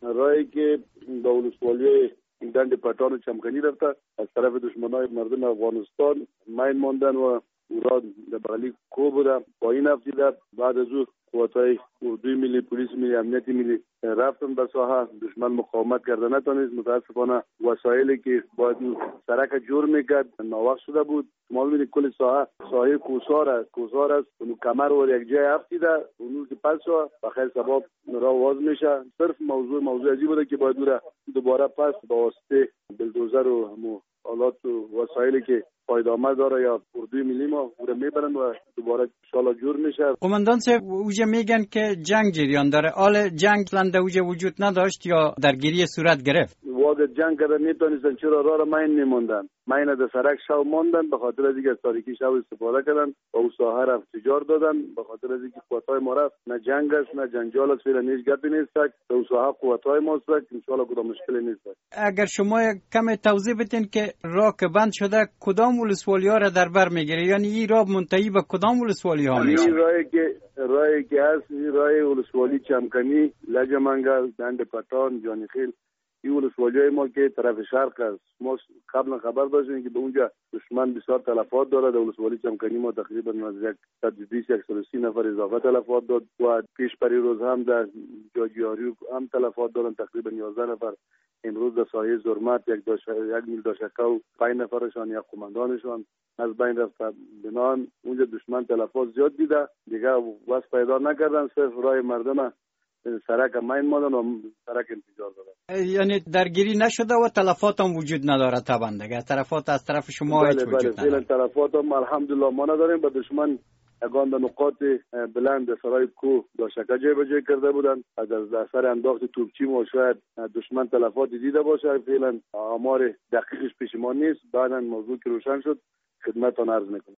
راهی که به ولسوالی دند پټان و چمکنی رفته از طرف دشمنای مردم افغانستان مین ماندن و اوراد در بغلی کو بوده پایین افتیده. بعد از او قواتای اردوی ملی، پلیس ملی، امنیت ملی رفتن به ساحه. دشمن مقاومت کرده نتونست. متاسفانه وسایلی که باید سرک جور میکرد ناوقت شده بود. معلومه کل ساحه کوسار است. اون کمر و یک جای افتیده. اون که پس بخیر سبب راه واز میشه. صرف موضوع عجیب بوده که باید دوباره پس با واسطه بلدوزر و آلات و وسایلی که پایدامه داره یا اردوی ملی ما او میبرن و دوباره انشالله جور میشه. قماندان صاحب اوجه میگن که جنگ جریان داره. آل جنگ لنده اوجه وجود نداشت یا درگیری صورت گرفت؟ واقع جنگ کرده نیتونستن چرا راه مین نمیموندن. مین در سرک شو ماندن به خاطر از اینکه از تاریکی شو استفاده کردن و او ساحه را تجار دادن. به خاطر از اینکه قوتای ما رفت نه جنگ است نه جنجال است، فعلا هیچ گپی نیست. او ساحه قوتای ما است، ان شاء الله کدام مشکلی نیست. اگر شما کم توضیح بدین که راه که بند شده کدام ولسوالی‌ها را در بر میگیره، یعنی این راه منتهی به کدام ولسوالی‌ها میشه؟ این راهی که هست راه ولسوالی چمکنی، لجمنگل، دند پټان، جانیخیل، این ولسوالی‌های ما که طرف شرق است. ما قبلا خبر داشتیم که به اونجا دشمن بسیار تلفات داره. در ولسوالی چمکنی ما تقریبا نزدیک 120-130 نفر اضافه تلفات داد و پیش پری روز هم در جاجیاری هم تلفات دادن تقریبا 11 نفر. امروز در ساحه زرمت یک میل داشکه و 5 نفرشان یا قماندانشان از بین رفت. بنان اونجا دشمن تلفات زیاد دیده دیگه واسه پیدا نکردن. صرف راه مردم سرک مین ماندن و سرک انتظار دادن. یعنی درگیری نشده و تلفات هم وجود نداره طبعا دیگه. تلفات از طرف شما هیچ وجود نداره. تلفات هم الحمدلله ما نداریم. به دشمن اگان در نقاط بلند سرای کوه داشکه جای به جای کرده بودن. از اثر انداخت توپچی ما شاید دشمن تلفات دیده باشه. فعلا آمار دقیقش پیش ما نیست. بعدا موضوع که روشن شد خدمتتان عرض میکنم.